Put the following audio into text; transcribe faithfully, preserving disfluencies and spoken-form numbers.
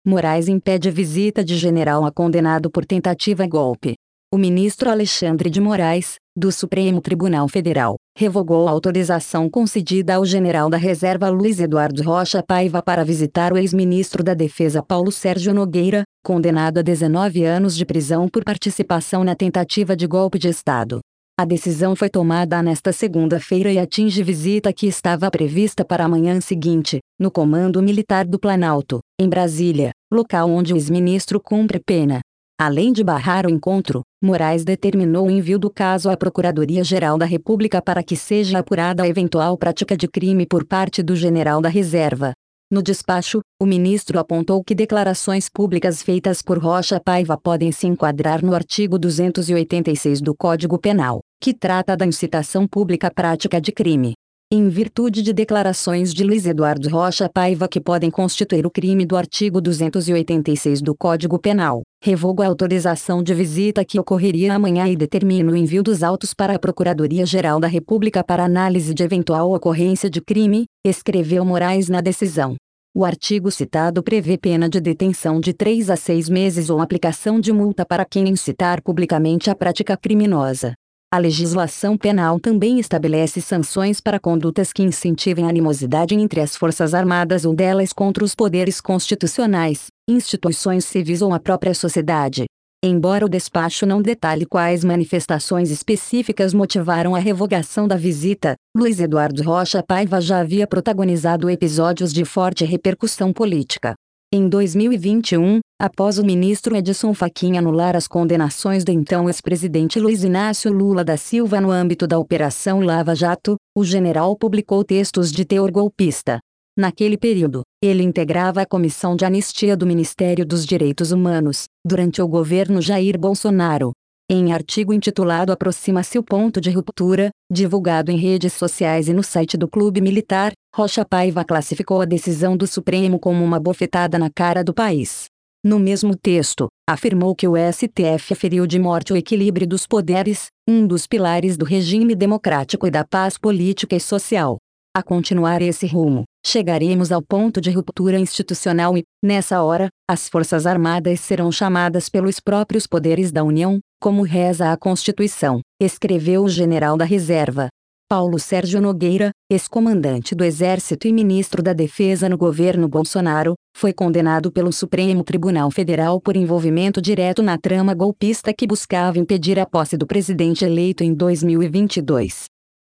Moraes impede visita de general a condenado por tentativa golpe. O ministro Alexandre de Moraes, do Supremo Tribunal Federal, revogou a autorização concedida ao general da reserva Luiz Eduardo Rocha Paiva para visitar o ex-ministro da Defesa Paulo Sérgio Nogueira, condenado a dezenove anos de prisão por participação na tentativa de golpe de Estado. A decisão foi tomada nesta segunda-feira e atinge visita que estava prevista para a manhã seguinte, no Comando Militar do Planalto, em Brasília, local onde o ex-ministro cumpre pena. Além de barrar o encontro, Moraes determinou o envio do caso à Procuradoria-Geral da República para que seja apurada a eventual prática de crime por parte do general da reserva. No despacho, o ministro apontou que declarações públicas feitas por Rocha Paiva podem se enquadrar no artigo duzentos e oitenta e seis do Código Penal, que trata da incitação pública à prática de crime. Em virtude de declarações de Luiz Eduardo Rocha Paiva que podem constituir o crime do artigo duzentos e oitenta e seis do Código Penal, revogo a autorização de visita que ocorreria amanhã e determino o envio dos autos para a Procuradoria-Geral da República para análise de eventual ocorrência de crime, escreveu Moraes na decisão. O artigo citado prevê pena de detenção de três a seis meses ou aplicação de multa para quem incitar publicamente a prática criminosa. A legislação penal também estabelece sanções para condutas que incentivem a animosidade entre as Forças Armadas ou delas contra os poderes constitucionais, instituições civis ou a própria sociedade. Embora o despacho não detalhe quais manifestações específicas motivaram a revogação da visita, Luiz Eduardo Rocha Paiva já havia protagonizado episódios de forte repercussão política. Em dois mil e vinte e um, após o ministro Edson Fachin anular as condenações do então ex-presidente Luiz Inácio Lula da Silva no âmbito da Operação Lava Jato, o general publicou textos de teor golpista. Naquele período, ele integrava a Comissão de Anistia do Ministério dos Direitos Humanos, durante o governo Jair Bolsonaro. Em artigo intitulado Aproxima-se o ponto de ruptura, divulgado em redes sociais e no site do Clube Militar, Rocha Paiva classificou a decisão do Supremo como uma bofetada na cara do país. No mesmo texto, afirmou que o S T F feriu de morte o equilíbrio dos poderes, um dos pilares do regime democrático e da paz política e social. A continuar esse rumo, chegaremos ao ponto de ruptura institucional e, nessa hora, as Forças Armadas serão chamadas pelos próprios poderes da União, como reza a Constituição, escreveu o general da reserva. Paulo Sérgio Nogueira, ex-comandante do Exército e ministro da Defesa no governo Bolsonaro, foi condenado pelo Supremo Tribunal Federal por envolvimento direto na trama golpista que buscava impedir a posse do presidente eleito em dois mil e vinte e dois.